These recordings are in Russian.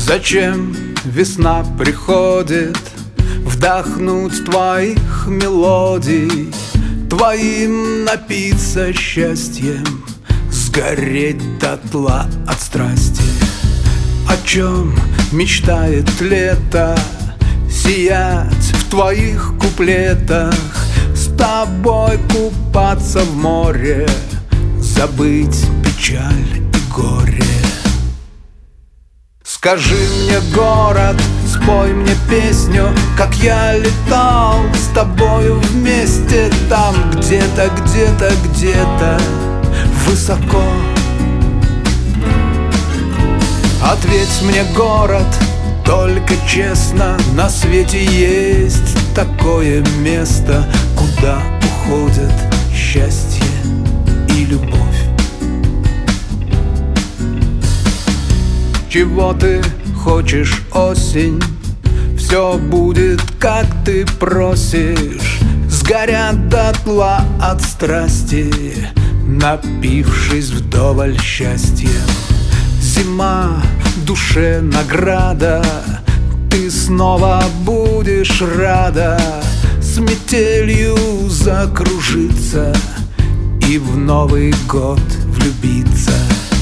Зачем весна приходит вдохнуть твоих мелодий, твоим напиться счастьем, сгореть дотла от страсти? О чем мечтает лето? Сиять в твоих куплетах, с тобой купаться в море, забыть печаль и горе. Скажи мне, город, спой мне песню, как я летал с тобою вместе. Там где-то, где-то, где-то высоко. Ответь мне, город, только честно, на свете есть такое место, куда уходят счастье и любовь. Чего ты хочешь, осень? Все будет, как ты просишь. Сгорят дотла от страсти, напившись вдоволь счастьем. Зима душе награда, ты снова будешь рада с метелью закружиться и в Новый год влюбиться.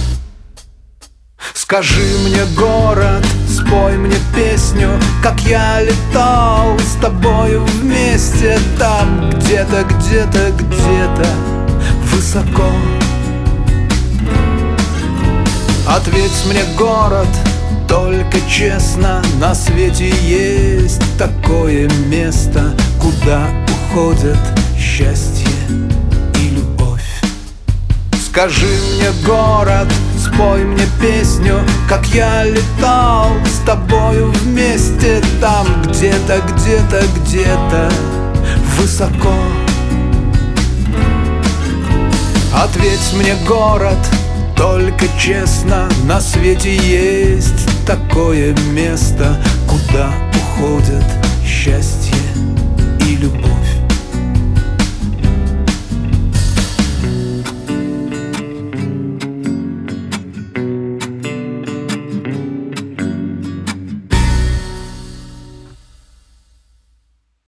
Скажи мне, город, спой мне песню, как я летал с тобою вместе. Там где-то, где-то, где-то высоко. Ответь мне, город, только честно, на свете есть такое место, куда уходят счастье и любовь. Скажи мне, город, спой мне песню, как я летал с тобою вместе. Там где-то, где-то, где-то высоко. Ответь мне, город, только честно, на свете есть такое место, куда уходят счастье и любовь.